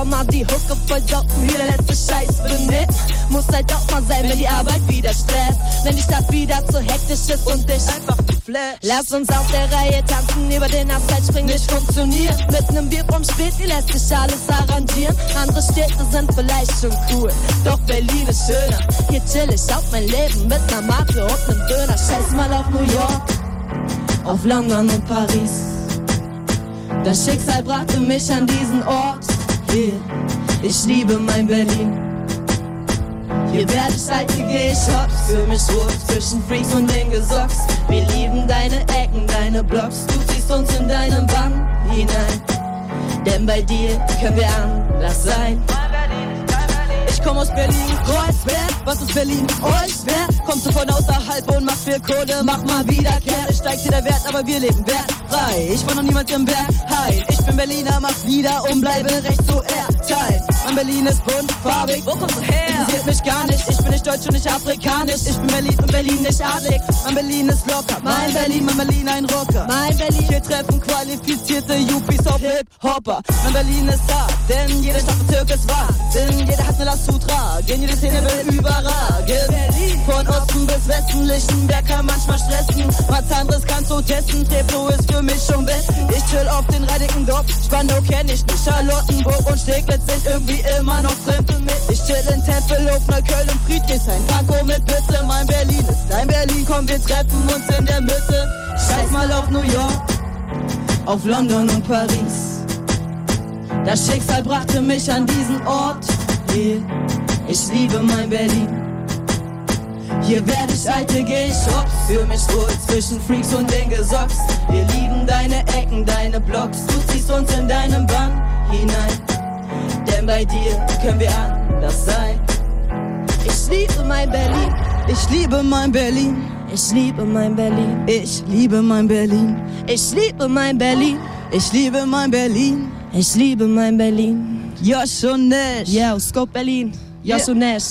mal die Hucke voll saufen, wie der letzte Scheiß für nix. Muss halt auch mal sein, wenn die Arbeit wieder stresst. Wenn die Stadt wieder zu hektisch ist und dich einfach flasht. Lass uns auf der Reihe tanzen, über den Asphalt springen, nicht funktioniert. Mit nem Bier vom Späti lässt sich alles arrangieren. Andere Städte sind vielleicht schon cool, doch Berlin ist schöner. Hier chill ich auf mein Leben mit ner Mate und nem Döner. Scheiß mal auf New York, auf London und Paris. Das Schicksal brachte mich an diesen Ort. Hier, ich liebe mein Berlin. Hier werde ich alt, hier geh ich hops. Fühl mich wohl zwischen Freaks und linke Socks. Wir lieben deine Ecken, deine Blocks. Du ziehst uns in deinen Bann hinein. Denn bei dir können wir anders sein. Ich komm aus Berlin, Kreuzberg. Was ist Berlin? Euch wert? Kommst du von außerhalb und machst viel Kohle? Mach mal wieder Kerl. Steigt dir der Wert, aber wir leben wertfrei. Ich war noch niemals im Berg. Hi, ich bin Berliner, mach wieder und bleibe recht so airtight. Mein Berlin ist bunt, farbig. Wo kommst du her? Interessiert mich gar nicht. Ich bin nicht deutsch und nicht afrikanisch. Ich bin Berlin und Berlin nicht adlig. Mein Berlin ist locker. Mein Berlin ein Rocker. Mein Berlin. Hier treffen qualifizierte Yuppies auf Hip-Hopper. Mein Berlin ist da, denn jeder Stadtbezirk ist wahr. Denn jeder hat eine Last zu tragen. Jede Szene will überragen. Berlin. Von Osten bis Westen, Lichtenberg kann manchmal stressen. Was anderes kannst du testen. Treptow ist für mich schon besten. Ich chill auf den Reinigen Dorf. Spandau kenn ich nicht. Charlottenburg und Steglitz sind irgendwie immer noch fremd für mich. Ich chill in Tempelhof, Neukölln und Friedrichshain. Pankow mit Pisse, mein Berlin ist dein Berlin. Komm, wir treffen uns in der Mitte. Scheiß mal auf New York, auf London und Paris. Das Schicksal brachte mich an diesen Ort. Hier, ich liebe mein Berlin. Hier werd ich alt, hier geh ich hops. Fühl mich wohl zwischen Freaks und linke Socks. Wir lieben deine Ecken, deine Blocks. Du ziehst uns in deinen Bann hinein. Denn bei dir können wir anders sein. Ich liebe mein Berlin. Ich liebe mein Berlin. Ich liebe mein Berlin. Ich liebe mein Berlin. Ich liebe mein Berlin. Ich liebe mein Berlin. Ich liebe mein Berlin. Josh und Nash. Yo, Scope Berlin. Josh und Nash.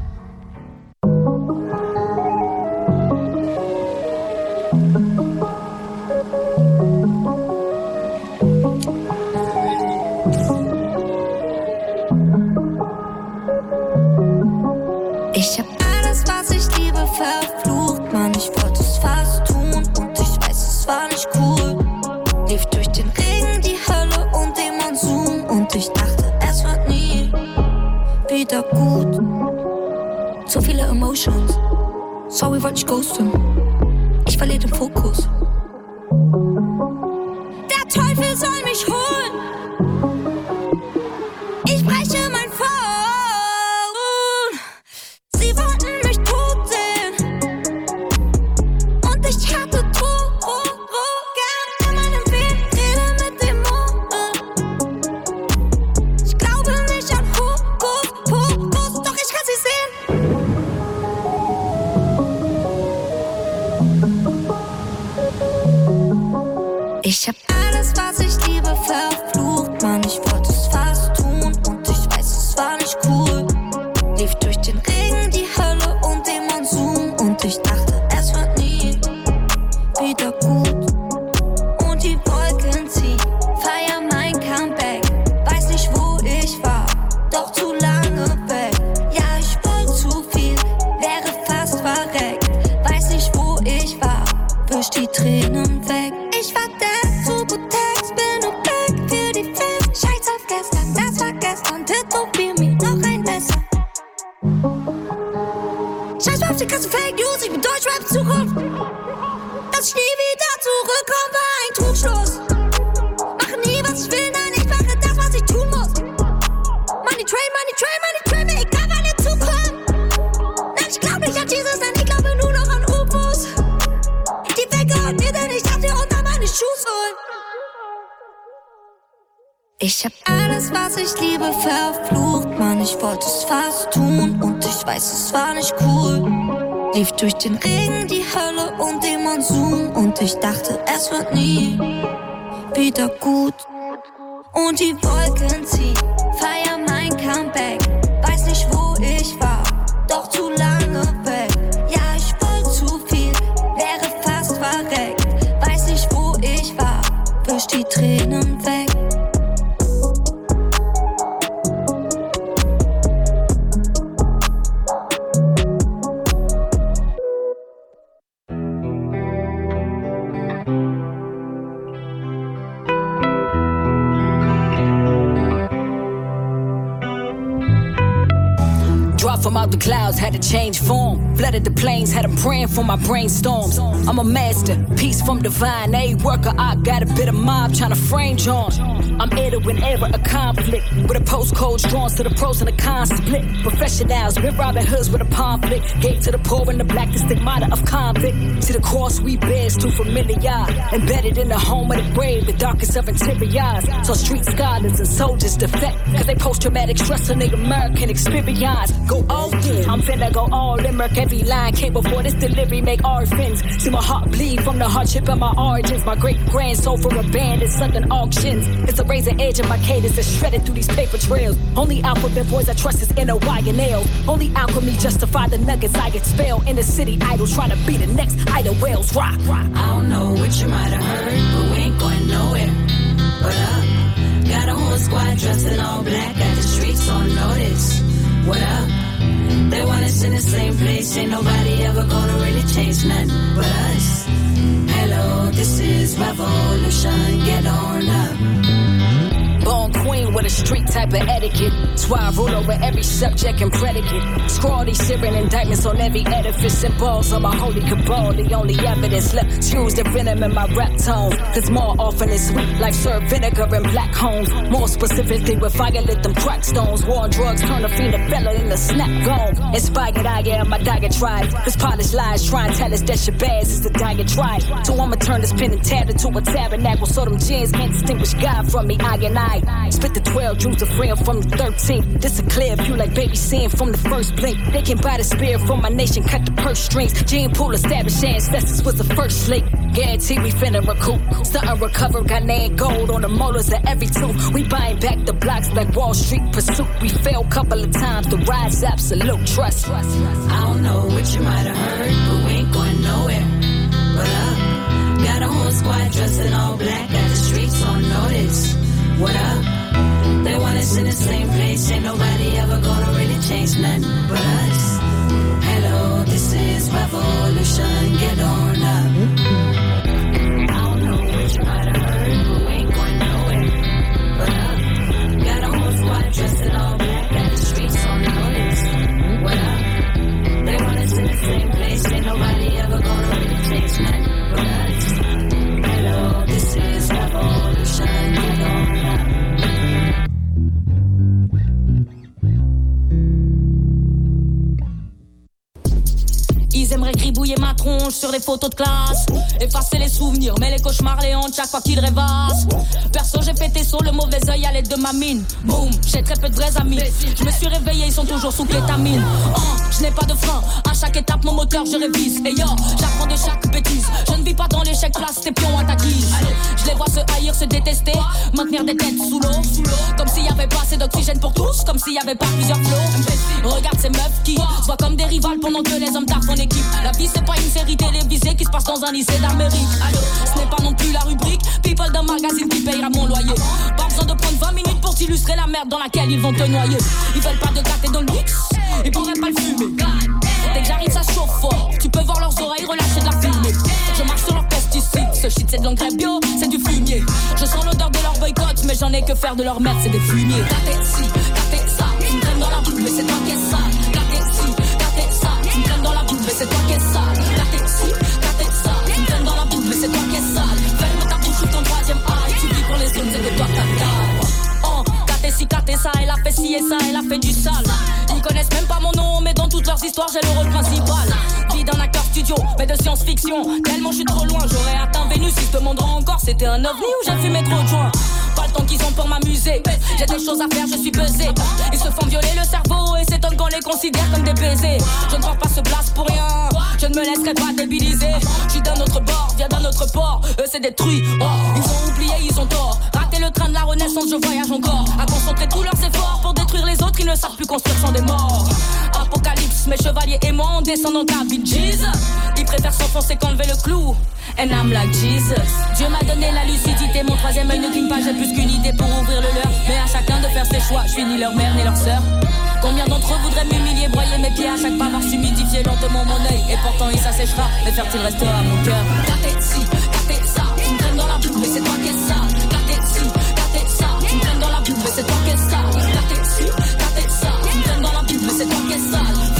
Ich hab alles, was ich liebe, verflucht, Mann. Ich wollte es fast tun und ich weiß, es war nicht cool. Lief durch den Regen, die Hölle und den Monsun und ich dachte, es wird nie wieder gut. So viele Emotions, sorry, wollte ich ghosten. Ich verliere den Fokus. Der Teufel soll mich holen. Ich breche mein Phone. Sie wollten mich tot sehen und ich hatte Drogen in meinem Weg, rede mit Dämonen. Ich glaube nicht an Hokus, doch ich kann sie sehen. Ich hab alles, was ich liebe, verflucht, Mann. Ich wollte es fast tun und ich weiß, es war nicht cool. Lief durch den Regen, die Hölle und den Monsun und ich dachte, es wird nie wieder gut. Und die Wolken ziehen, feier mein Comeback. Weiß nicht, wo ich war, doch zu lange weg. Ja, ich wollte zu viel, wäre fast verreckt. Weiß nicht, wo ich war, wisch die Tränen weg. Ich war der Subutex, bin nur back für die Fans. Scheiß auf gestern, das war gestern. Tätowier mir noch ein Messer. Scheiß auf die ganzen Fake News, ich bin Deutschrap Zukunft. Dass ich nie wieder zurückkomme, war ein Trugschluss. Mache nie, was ich will, nein, ich mache das, was ich tun muss. Money train, mir egal, wann ihr zukommt. Nein, ich glaub nicht an Jesus, nein, ich glaube nur noch an Opus. Die Wege und mir, denn ich darf dir unter meine Schuhe holen. Ich hab alles, was ich liebe, verflucht, Mann. Ich wollte es fast tun und ich weiß, es war nicht cool. Lief durch den Regen, die Hölle und den Monsun und ich dachte, es wird nie wieder gut. Und die Wolken ziehen, feier mein Comeback. Weiß nicht, wo ich war, doch zu lange weg. Ja, ich wollte zu viel, wäre fast verreckt. Weiß nicht, wo ich war, wisch die Tränen weg. From out the clouds, had to change form. Flooded the plains, had them praying for my brainstorms. I'm a master, peace from divine. A worker, I got a bit of mob trying to frame John. I'm eder whenever a conflict. With a postcode drawn to the pros and the cons split. Professionals, with Robin Hoods with a pamphlet. Gave to the poor and the black, the stigmata of convict. See the cross we bear is too familiar. Embedded in the home of the brave, the darkest of interiors. So street scholars and soldiers defect. Cause they post-traumatic stress on the American experience. Go all in, I'm finna go all in. Murk every line came before this delivery, make orphans. See my heart bleed from the hardship of my origins. My great-grand soul for a band is something auctions. It's a razor edge of my cadence that's shredded through these paper trails. Only alphabet boys I trust is N-O-Y and L. Only alchemy justify the nuggets I expel. In the city idols trying to be the next idle whales. Rock. I don't know what you might have heard, but we ain't going nowhere. What up? Got a whole squad dressed in all black, got the streets on notice. What up? They want us in the same place, ain't nobody ever gonna really change nothing but us. Hello, this is revolution, get on up. Born queen with a street type of etiquette. That's why I rule over every subject and predicate. Scrawl these searing indictments on every edifice and balls on my holy cabal. The only evidence left is use the venom in my rap tone. Cause more often it's sweet like served vinegar in black homes. More specifically with fire lit them crack stones. War drugs turn a fiend a fella in the snap gone. Inspired I am my diatribe. Cause polished lies try and tell us that Shabazz is the diatribe. So I'ma turn this pen and tab into a tabernacle. So them gins can't distinguish God from me, I and I. Spit the 12, dreams of freedom from the 13. This a clear view like baby seeing from the first blink. They can buy the spear from my nation, cut the purse strings. Gene Pool established ancestors was the first link. Guarantee we finna recoup. Starting recover, Ghanaian gold on the molars of every tooth. We buying back the blocks like Wall Street pursuit. We failed couple of times, the ride's absolute trust. I don't know what you might have heard, but we ain't going nowhere. What up? Got a whole squad dressed in all black, got the streets on notice. What up? They want us in the same place, ain't nobody ever gonna really change nothing but us. Hello, this is revolution, get on up. I don't know what you might have heard, but we ain't going nowhere. What up? Got a whole squad dressed in all black, got the streets on notice. What up? They want us in the same place, ain't nobody ever gonna really change nothing but us. Hello, this is revolution, get on up. Ils aimeraient gribouiller ma tronche sur les photos de classe. Effacer les souvenirs, mais les cauchemars les hantent chaque fois qu'ils rêvassent. Perso, j'ai pété sur le mauvais œil à l'aide de ma mine. Boum, j'ai très peu de vrais amis. Je me suis réveillé, ils sont toujours sous kétamine. Je n'ai pas de frein, à chaque étape mon moteur je révise. Et yo, j'apprends de chaque bêtise. Je ne vis pas dans l'échec, place tes pions à ta guise. Je les vois se haïr, se détester, maintenir des têtes sous l'eau. Comme s'il y avait pas assez d'oxygène pour tous, comme s'il y avait pas plusieurs flots. Regarde ces meufs qui se voient comme des rivales pendant que les hommes taffent en équipe. La vie c'est pas une série télévisée qui se passe dans un lycée d'Amérique. Ce n'est pas non plus la rubrique People d'un magazine qui payera mon loyer. Pas besoin de prendre 20 minutes pour t'illustrer la merde dans laquelle ils vont te noyer. Ils veulent pas de gâter dans le mix, ils pourraient pas le fumer. Dès que j'arrive ça chauffe fort, tu peux voir leurs oreilles relâcher de la fumée. Je marche sur leurs pesticides, ce shit c'est de l'engrais bio, c'est du fumier. Je sens l'odeur de leur boycott, mais j'en ai que faire de leur merde, c'est des fumiers. Gâtez ci, gâtez ça, tu me traînes dans la boucle, mais c'est toi qui es sale. Gâtez ci, gâtez ça, tu me traînes dans la boucle, mais c'est toi qui es sale. Gâtez ci, gâtez ça, tu me traînes dans la boucle, mais c'est toi qui es sale. Ferme ta bouche ou ton troisième œil, tu vis pour les autres, c'est de toi ta taille. Si gâté ça, elle a fait ci et ça, elle a fait du sale. Ils connaissent même pas mon nom, mais dans toutes leurs histoires, j'ai le rôle principal. Vie d'un acteur studio, mais de science-fiction. Tellement je suis trop loin, j'aurais atteint Vénus. Ils se demanderont encore, c'était un ovni ou j'ai fumé trop de joints. Pas le temps qu'ils ont pour m'amuser. J'ai des choses à faire, je suis pesé. Ils se font violer le cerveau et s'étonnent qu'on les considère comme des baisers. Je ne crois pas ce place pour rien, je ne me laisserai pas débiliser. Je suis d'un autre bord, viens d'un autre port. Eux c'est détruit, oh, ils ont oublié, ils ont tort. Raté le train de la renaissance, je voyage encore. À concentrer tous leurs efforts pour détruire les autres, ils ne savent plus construire sans des morts. Apocalypse, mes chevaliers et moi on descend dans ta vie, Jesus. Ils préfèrent s'enfoncer qu'enlever le clou. And I'm like Jesus. Dieu m'a donné la lucidité, mon troisième œil ne cligne pas, j'ai plus qu'une idée pour ouvrir le leur. Mais à chacun de faire ses choix, je suis ni leur mère ni leur sœur. Combien d'entre eux voudraient m'humilier, broyer mes pieds à chaque pas, voir s'humidifier lentement mon œil. Et pourtant il s'asséchera, mais fertile restera à mon cœur. Gâtez ci, gâtez ça, tu me traînes dans la boucle, mais c'est toi qui es sale. Gâtez ci, gâtez ça, tu me traînes dans la boucle, mais c'est toi qui es sale. Gâtez ci, gâtez ça, tu me traînes dans la boucle, mais c'est toi qui es sale.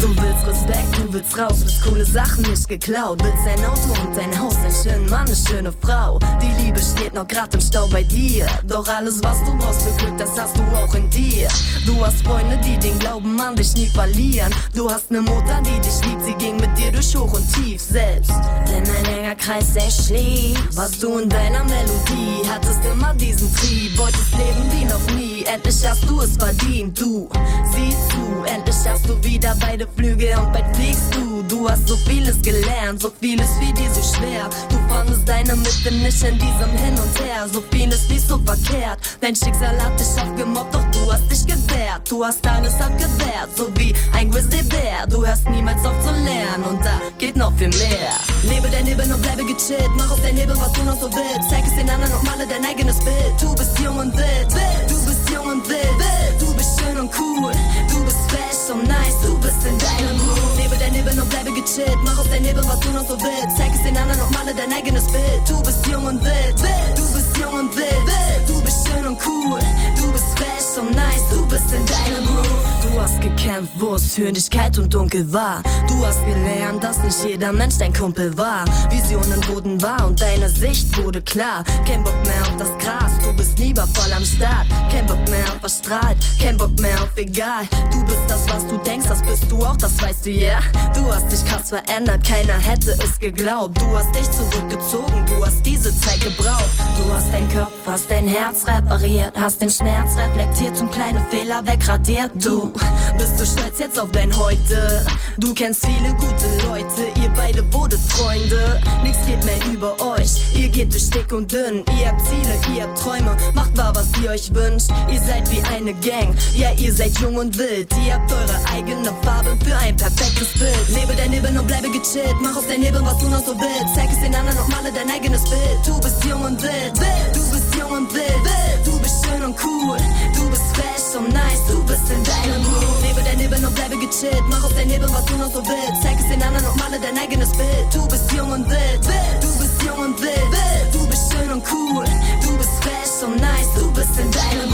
Du willst Respekt, du willst raus, willst coole Sachen nicht geklaut. Willst ein Auto und ein Haus, einen schönen Mann, eine schöne Frau. Die Liebe steht noch grad im Stau bei dir. Doch alles, was du brauchst für Glück, das hast du auch in dir. Du hast Freunde, die den Glauben an dich nie verlieren. Du hast ne Mutter, die dich liebt, sie ging mit dir durch Hoch und Tief. Selbst wenn ein enger Kreis sich schließt, warst du in deiner Melodie, hattest immer diesen Trieb, wolltest leben wie noch nie. Endlich hast du es verdient, du siehst du, endlich hast du wieder beide Flügel und bald fliegst du. Du hast so vieles gelernt, so vieles wie dir so schwer. Du fandest deine Mitte nicht in diesem Hin und Her. So vieles lief so verkehrt, dein Schicksal hat dich aufgemobbt, doch du hast dich gewehrt. Du hast alles abgewehrt, so wie ein Grizzlybär. Du hörst niemals auf zu lernen und da geht noch viel mehr. Lebe dein Leben und bleibe gechillt, mach aus dein Leben, was du noch so willst. Zeig es den anderen und male dein eigenes Bild. Du bist jung und wild, du bist jung und wild, du bist schön und cool, du bist fresh und nice, du bist in deinem Groove. Lebe dein Leben und bleibe gechillt, mach aus dein Leben, was du noch so willst. Zeig es den anderen und male dein eigenes Bild. Du bist jung und wild, du bist jung und wild, du bist schön und cool, du bist fresh und nice, du bist in deinem Groove. Du hast gekämpft, wo es für dich kalt und dunkel war. Du hast gelernt, dass nicht jeder Mensch dein Kumpel war. Visionen wurden wahr und deine Sicht wurde klar. Kein Bock mehr auf das Gras, du bist lieber voll am Start. Kein Bock mehr auf was strahlt, kein Bock mehr auf egal. Du bist das, was du denkst, das bist du auch, das weißt du, yeah. Du hast dich krass verändert, keiner hätte es geglaubt. Du hast dich zurückgezogen, du hast diese Zeit gebraucht. Du hast dein Kopf, hast dein Herz repariert, hast den Schmerz reflektiert und kleine Fehler wegradiert. Du bist du stolz jetzt auf dein Heute? Du kennst viele gute Leute, ihr beide wurdet Freunde. Nichts geht mehr über euch, ihr geht durch dick und dünn. Ihr habt Ziele, ihr habt Träume, macht wahr, was ihr euch wünscht. Ihr seid wie eine Gang, ja ihr seid jung und wild. Ihr habt eure eigene Farbe für ein perfektes Bild. Lebe dein Leben und bleibe gechillt, mach aus dein Leben, was du noch so willst. Zeig es den anderen und male dein eigenes Bild. Du bist jung und wild, du bist jung und wild, du bist schön und cool, du bist fresh und nice, du bist in deinem Groove. Lebe dein Leben und bleibe gechillt, mach aus dein Leben, was du noch so willst. Zeig es den anderen und male dein eigenes Bild. Du bist jung und wild, du bist jung und wild, du bist schön und cool, du bist fresh und nice, du bist in deinem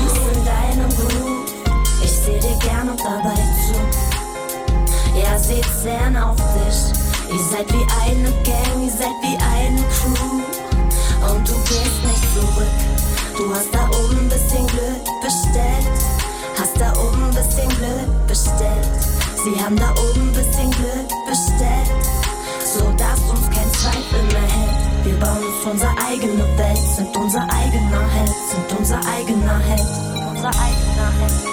Groove. Ich seh dir gern und dabei zu. Ja, seht sehr auf dich. Ihr seid wie eine Gang, ihr seid wie eine Crew. Und du gehst nicht zurück. Du hast da oben ein bisschen Glück bestellt. Hast da oben ein bisschen Glück bestellt. Sie haben da oben ein bisschen Glück bestellt, so dass uns kein Zweifel mehr hält. Wir bauen uns unsere eigene Welt, sind unser eigener Held, sind unser eigener Held, unser eigener Held.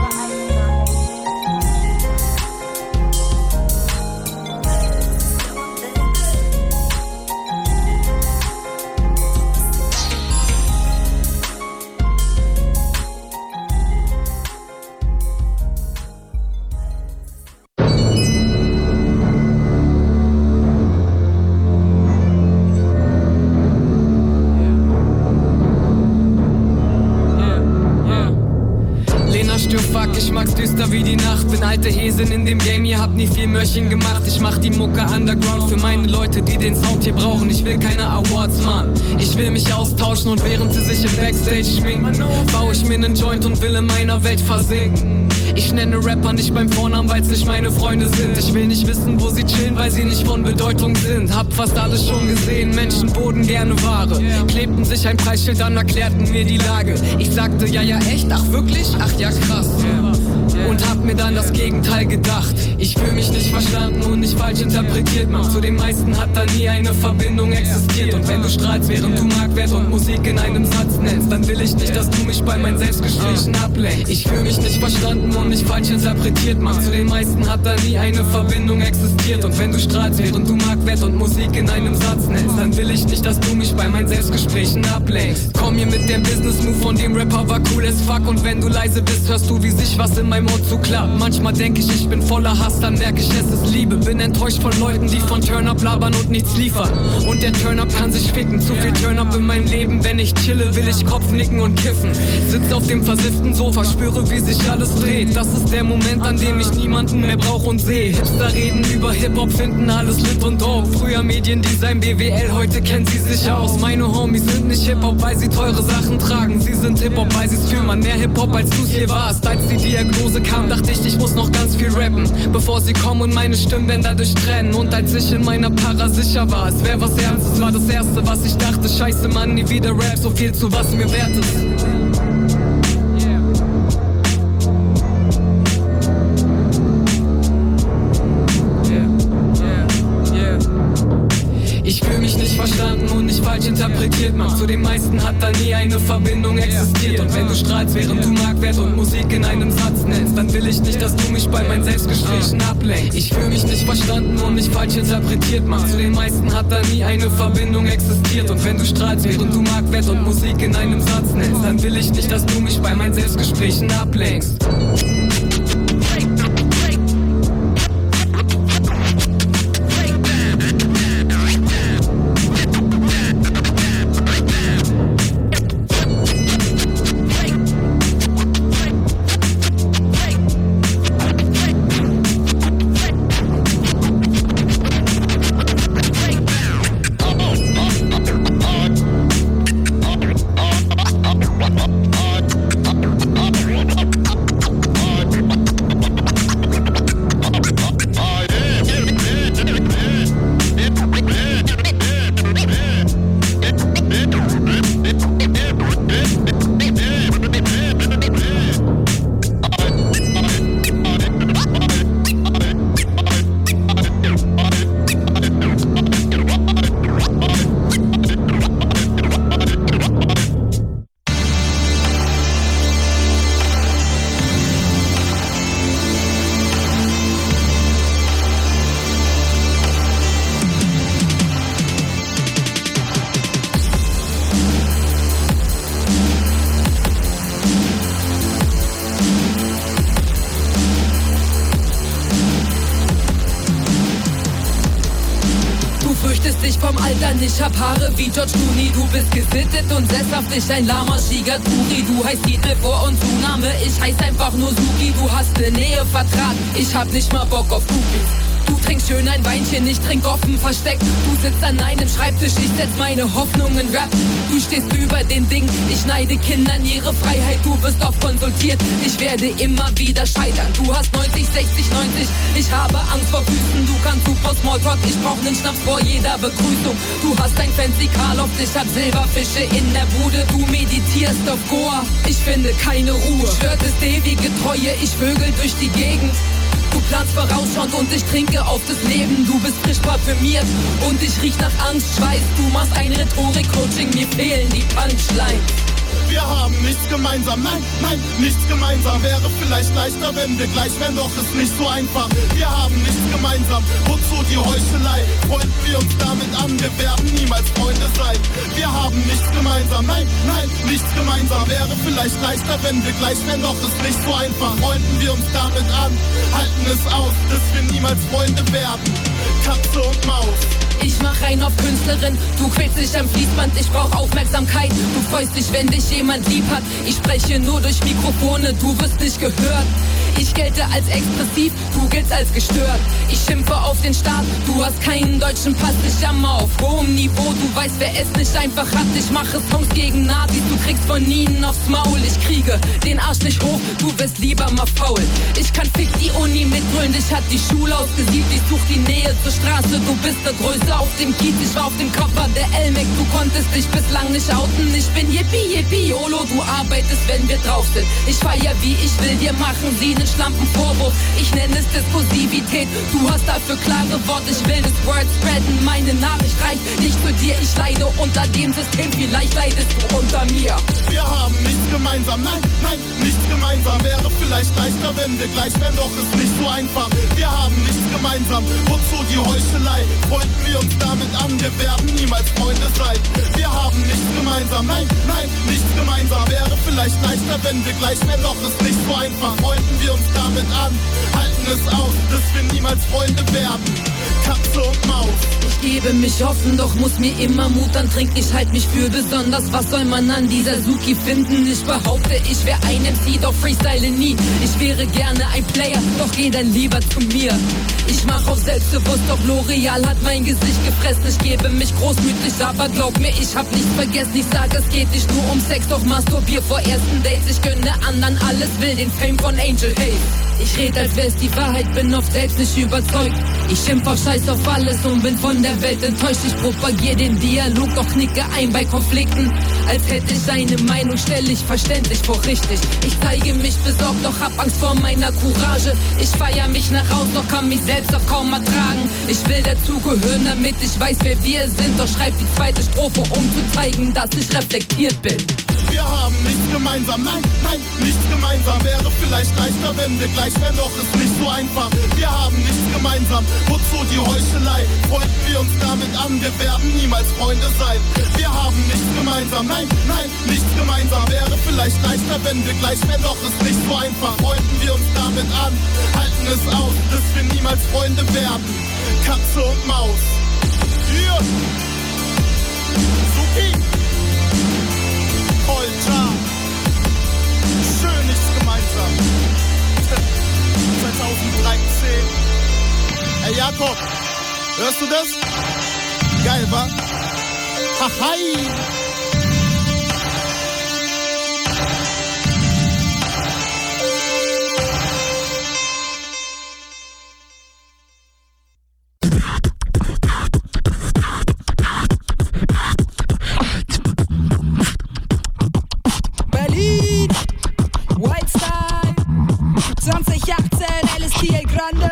Ich mag's düster wie die Nacht, bin alte Häsin in dem Game, ihr habt nie viel Mörchen gemacht. Ich mach die Mucke underground für meine Leute, die den Sound hier brauchen. Ich will keine Awards, Mann, ich will mich austauschen und während sie sich im Backstage schminken, baue ich mir nen Joint und will in meiner Welt versinken. Ich nenne Rapper nicht beim Vornamen, weil's nicht meine Freunde sind. Ich will nicht wissen, wo sie chillen, weil sie nicht von Bedeutung sind. Hab fast alles schon gesehen, Menschen boten gerne Ware, klebten sich ein Preisschild an, erklärten mir die Lage. Ich sagte, ja, echt, ach wirklich, ach ja, krass. Und hab mir dann das Gegenteil gedacht. Ich fühl mich nicht verstanden und nicht falsch interpretiert, man. Zu den meisten hat da nie eine Verbindung existiert. Und wenn du strahlst, während du Marktwert und Musik in einem Satz nennst, dann will ich nicht, dass du mich bei meinen Selbstgesprächen ablenkst. Ich fühl mich nicht verstanden und nicht falsch interpretiert, man. Zu den meisten hat da nie eine Verbindung existiert. Und wenn du strahlst, während du Marktwert und Musik in einem Satz nennst, dann will ich nicht, dass du mich bei meinen Selbstgesprächen ablenkst. Komm hier mit dem Business-Move von dem Rapper, war cool as fuck. Und wenn du leise bist, hörst du, wie sich was in meinem Ohr zuklappt. Manchmal denk ich bin voller Hass, dann merk ich, es ist Liebe. Bin enttäuscht von Leuten, die von Turn-Up labern und nichts liefern. Und der Turn-Up kann sich ficken. Zu viel Turn-Up in meinem Leben, wenn ich chille, will ich Kopfnicken und kiffen. Sitz auf dem versifften Sofa, spüre, wie sich alles dreht. Das ist der Moment, an dem ich niemanden mehr brauch und seh. Hipster reden über Hip-Hop, finden alles lit und dope. Früher Mediendesign, BWL, heute kennen sie sich aus. Meine Homies sind nicht Hip-Hop, weil sie teure Sachen tragen. Sie sind Hip-Hop, weil sie's fühlen, man mehr Hip-Hop, als du's hier warst. Als die Diagnose kam, dachte dachte ich muss noch ganz viel rappen, bevor sie kommen und meine Stimmbänder durchtrennen. Und als ich in meiner Para sicher war, es wär was Ernstes, war das Erste, was ich dachte. Scheiße, Mann, nie wieder Rap, so viel zu was mir wert ist. Ich fühl mich nicht verstanden und nicht falsch interpretiert, Mann. Zu den meisten hat da nie eine Verbindung existiert. Und wenn du strahlst, während du Marktwert und Musik in einem Satz nennst, dann will ich nicht, dass du mich bei meinen Selbstgesprächen ablenkst. Ich fühl mich nicht verstanden und nicht falsch interpretiert, Mann. Zu den meisten hat da nie eine Verbindung existiert. Und wenn du strahlst, während du Marktwert und Musik in einem Satz nennst, dann will ich nicht, dass du mich bei meinen Selbstgesprächen ablenkst. Ich hab Haare wie George Clooney, du bist gesittet und sesshaft, ich ein Lama Shigaturi. Du heißt Titel vor und Zunahme, ich heiß einfach nur Suki. Du hast ne Nähe vertragen, ich hab nicht mal Bock auf Cookies. Du trinkst schön ein Weinchen, ich trink offen versteckt. Du sitzt an einem Schreibtisch, ich setz meine Hoffnung in Rap. Du stehst über den Dingen, ich neide Kindern ihre Freiheit. Du wirst oft konsultiert, ich werde immer wieder scheitern. Du hast 90, 60, 90, ich habe Angst vor Füßen. Du kannst super Smalltalk, ich brauch nen Schnaps vor jeder Begrüßung. Du hast ein fancy Karloff, ich hab Silberfische in der Bude. Du meditierst auf Goa, ich finde keine Ruhe. Stört es ewige Treue, ich vögel durch die Gegend. Du planst vorausschauend und ich trinke auf das Leben. Du bist frisch parfümiert und ich riech nach Angst, Schweiß. Du machst ein Rhetorik-Coaching, mir fehlen die Punchlines. Wir haben nichts gemeinsam, nein, nein, nichts gemeinsam. Wäre vielleicht leichter, wenn wir gleich wären, doch ist nicht so einfach. Wir haben nichts gemeinsam, wozu die Heuchelei? Freunden wir uns damit an, wir werden niemals Freunde sein. Wir haben nichts gemeinsam, nein, nein, nichts gemeinsam. Wäre vielleicht leichter, wenn wir gleich wären, doch ist nicht so einfach. Freunden wir uns damit an, halten es aus, dass wir niemals Freunde werden. Katze und Maus. Ich mach rein auf Künstlerin, du quälst dich am Fließband, ich brauch Aufmerksamkeit. Du freust dich, wenn dich jemand lieb hat. Ich spreche nur durch Mikrofone, du wirst nicht gehört. Ich gelte als expressiv, du giltst als gestört. Ich schimpfe auf den Staat, du hast keinen deutschen Pass. Ich jammer auf hohem Niveau, du weißt, wer es nicht einfach hat. Ich mache Songs gegen Nazis, du kriegst von ihnen aufs Maul. Ich kriege den Arsch nicht hoch, du wirst lieber mal faul. Ich kann fick die Uni mitbrüllen, dich hat die Schule ausgesiebt. Ich such die Nähe zur Straße, du bist der Größte auf dem Kiez. Ich war auf dem Cover der Elmec, du konntest dich bislang nicht outen. Ich bin Yippie, Yippie, YOLO, du arbeitest, wenn wir drauf sind. Ich feier wie ich will, dir machen sie einen Schlampenvorwurf. Ich nenne es Diskursivität, du hast dafür klare Worte. Ich will das Word spreaden, meine Nachricht reicht nicht zu dir. Ich leide unter dem System, vielleicht leidest du unter mir. Wir haben nichts gemeinsam, nein, nein, nichts gemeinsam. Wäre vielleicht leichter, wenn wir gleich wären, doch ist nicht so einfach. Wir haben nichts gemeinsam, wozu die Heuchelei? Freunden wir uns damit an, wir werden niemals Freunde sein. Wir haben nichts gemeinsam, nein, nein, nichts gemeinsam. Wäre vielleicht leichter, wenn wir gleich wären, doch ist nicht so einfach. Freunden wir uns damit an, halten es aus, dass wir niemals Freunde werden. Katze und Maus. Ich gebe mich offen, doch muss mir immer Mut antrinken. Ich halt mich für besonders, was soll man an dieser Suki finden? Ich behaupte, ich wär ein MC, doch freestyle nie. Ey, ich wäre gerne ein Player, doch geh dann lieber zu mir. Ich mach auf selbstbewusst, doch L'Oreal hat mein Gesicht gefressen. Ich gebe mich großmütig, aber glaub mir, ich hab nichts vergessen. Ich sag, es geht nicht nur um Sex, doch masturbier vor ersten Dates. Ich gönne anderen alles, will den Fame von Angel Hayes. Ich red, als wär's die Wahrheit, bin oft selbst nicht überzeugt. Ich schimpf auf Scheiß auf alles und bin von der Welt enttäuscht. Ich propagier den Dialog, doch knicke ein bei Konflikten. Als hätte ich eine Meinung, stell ich verständlich vor richtig. Ich zeige mich besorgt, doch hab Angst vor meiner Courage. Ich feier mich nach Haus, doch kann mich selbst auch kaum ertragen. Ich will dazugehören, damit ich weiß, wer wir sind. Doch schreib die zweite Strophe, um zu zeigen, dass ich reflektiert bin. Wir haben nichts gemeinsam, nein, nein, nichts gemeinsam. Wäre vielleicht leichter, wenn wir gleich wären, doch ist nicht so einfach. Wir haben nichts gemeinsam, wozu die Heuchelei? Freunden wir uns damit an, wir werden niemals Freunde sein. Wir haben nichts gemeinsam, nein, nein, nichts gemeinsam. Wäre vielleicht leichter, wenn wir gleich wären, doch ist nicht so einfach. Freunden wir uns damit an, halten es aus, dass wir niemals Freunde werden. Katze und Maus. Hier. Suki. Polter. Schön nichts gemeinsam. 2013. Ey Jakob, hörst du das? Geil, wa? Hahai! Berlin, White Style, 2018, LSD El Grande.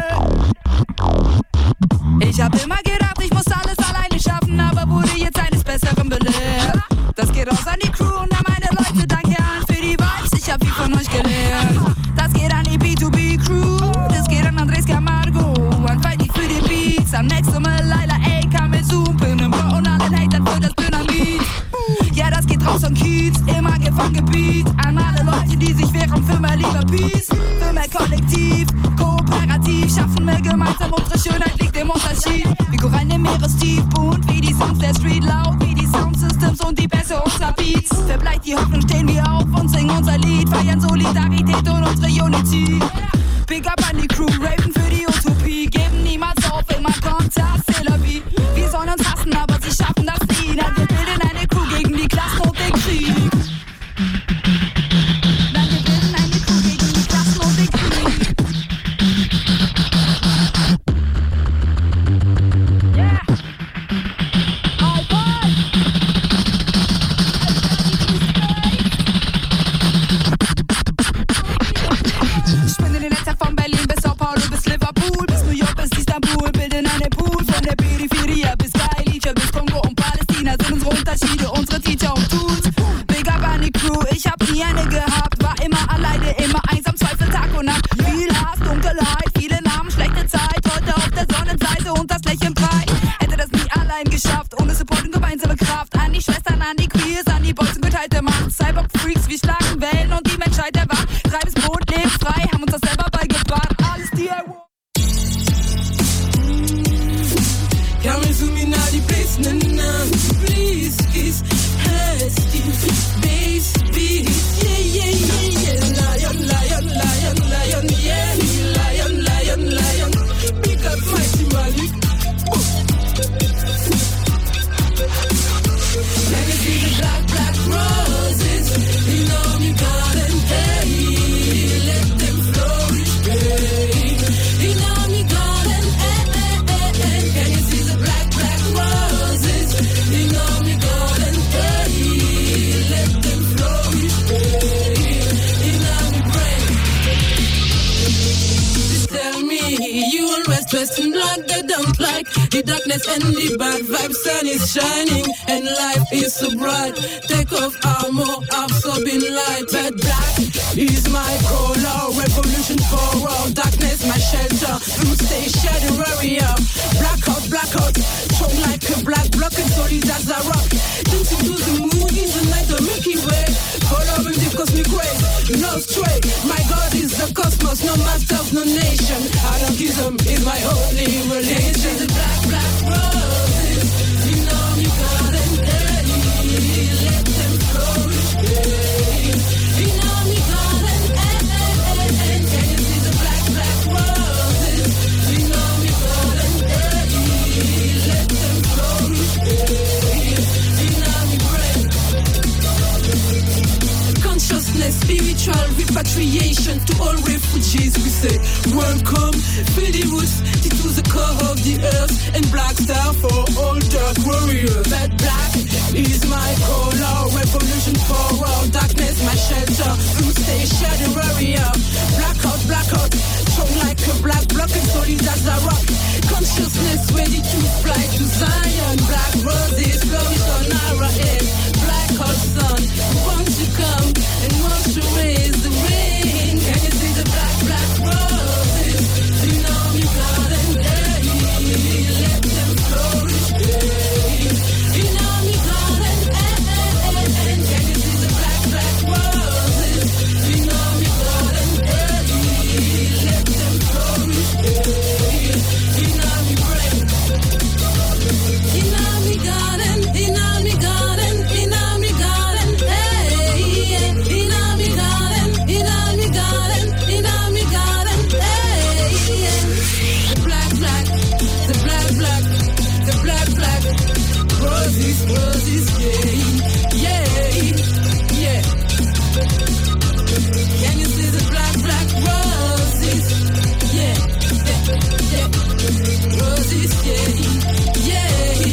Ich hab immer gedacht, ich muss alles alleine schaffen, aber wurde jetzt eines Besseren belehrt. Das geht raus an die Crew und an meine Leute, danke an für die Vibes, ich hab viel von euch gelernt. Das geht an die B2B-Crew, das geht an Andres Camargo, an Fighting für die Beats, am nächsten Mal Laila, ey, kam mit Zoom, bin im Bro und allen Hatern für das Dynamit. Ja, das geht raus an Kiez, im Angefangen-Gebiet, an alle Leute, die sich wehren für mehr Liebe, Peace, für mehr Kollektiv, kooperativ, schaffen wir gemeinsam, unsere Schönheit liegt im Unterschied. Wir Korallen im Meerestief, bunt wie die Sounds der Street, laut wie die Soundsystems und die Bässe unserer Beats. Verbleicht die Hoffnung, stehen wir auf und singen unser Lied, feiern Solidarität und unsere Unity. Big up an die Crew, raven für die Utopie, geben niemals auf, immer Kontakt, c'est la vie. Wir sollen uns hassen, aber sie schaffen das nie, denn wir bilden eine Crew gegen die Klassen und den Krieg. Nein, wir bilden eine Crew gegen die Klassen und den Krieg. Yeah! High five! Ich bin in den Netzwerk von Berlin bis Sao Paulo bis Liverpool, bis New York bis Istanbul, bilden eine Pool von der Peripherie bis Gaelicia bis Kongo und Palästina sind unsere Unterschiede, unsere Teacher und Tools. Big up an die Crew, ich hab nie eine gehabt, war immer alleine, immer einsam, Zweifel Tag und Nacht. Viel Hass, Dunkelheit, viele Namen, schlechte Zeit, heute auf der Sonnenseite und das Lächeln breit. Hätte das nie allein geschafft, ohne Support und gemeinsame Kraft. An die Schwestern, an die Queers, an die Boys und geteilte Macht. Cyborg-Freaks, wir schlagen Wellen und die Menschheit erwacht. Treibes Boot, lebt frei, haben uns das selber beigebracht. Alles DIY. Coming to me now, the place, nah, please, kiss, hasty, bass, beat, yeah, lion, lion, lion, lion, yeah, lion, lion, lion, pick up mighty Malik. Let me see the black, black roses, you know me garden, hey, let them flourish, hey, you know me garden, hey, can you see the black, black roses, you know me garden, hey, let them flourish, hey, you know me brain. Just tell me, you always dressing like they don't like the darkness and the bad vibes, sun is shining and life is so bright. Take off armor, absorbing light. But black is my color, revolution for all. Darkness my shelter, food station warrior. Blackout, strong like a black block and solid as a rock. Dancing to the moon in the night, the Milky Way. Following the cosmic rays, no stray. My God is the cosmos, no masters, no nation. Anarchism is my only religion. The black, black roses, you know me garden, hey, let them flourish, hey. You know me garden, hey, hey, hey, all refugees. We say, welcome, feel the roots, to the core of the earth, and black star for all dark warriors. That black is my color, revolution for all darkness, my shelter, food station, warrior. Blackout, strong like a black block and solid as a rock. Consciousness ready to fly to Zion. Black roses flourish on our head. Black hot sun, want to come and wash away the rain. Can you see the black roses in our garden? Hey, let them flourish. Hey, in our garden. Hey, can you see the black roses in our garden? Hey, let them flourish. Hey, in our brain. In our garden, in our garden, in our garden. Hey, in our garden, in our garden, in our garden. Hey, the black, the black, the black, roses, yeah. Can you see the black roses? Yeah. Roses, yeah.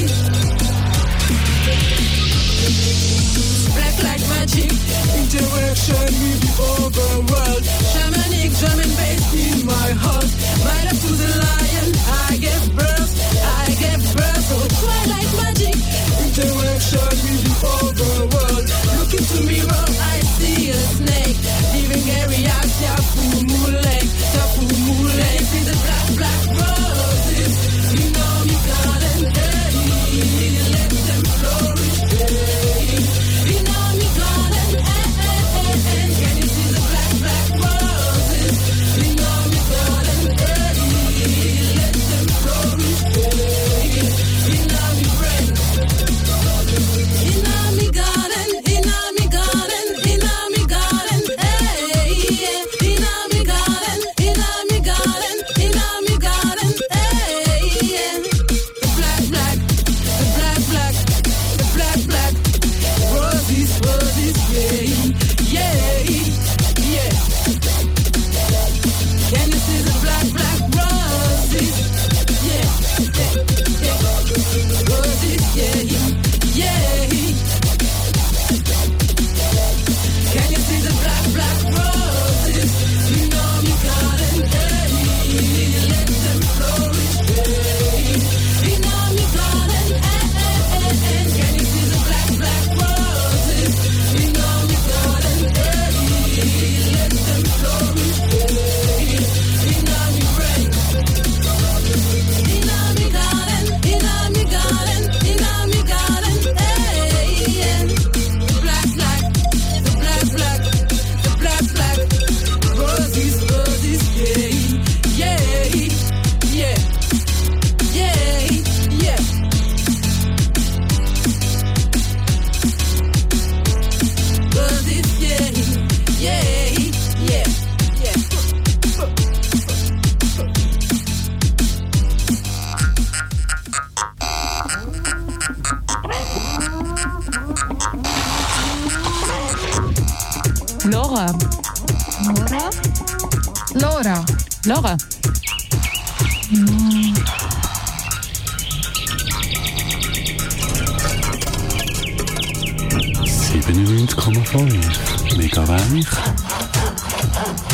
Black like magic, interaction with the overworld. Shamanic drum and bass in my heart. Right up to the lion, I gave birth. Oh, twilight magic, interaction with the overworld. Look into mirror, I see a snake. Living area, Tafu Moulay. See the black roses. You know me garden, hey, let them flourish, hey. You know me garden, hey. Can you see the black roses? You know me garden, hey, let them flourish, hey. You know me brain. In my garden, in my garden, in my garden, hey, in my garden, in my garden, in my garden, hey, the black, roses, yeah. Can you see the black roses? Yeah. Roses, yeah. Can you see the black roses? You know me garden, hey, let them flourish, hey. You know me garden, hey. Can you see the black roses? You know me garden, hey, let them flourish, hey. You know me brain. In my garden, in my garden, in my garden, hey, the black, roses, yeah. Roses, yeah. Laura. 97,5 mega weich.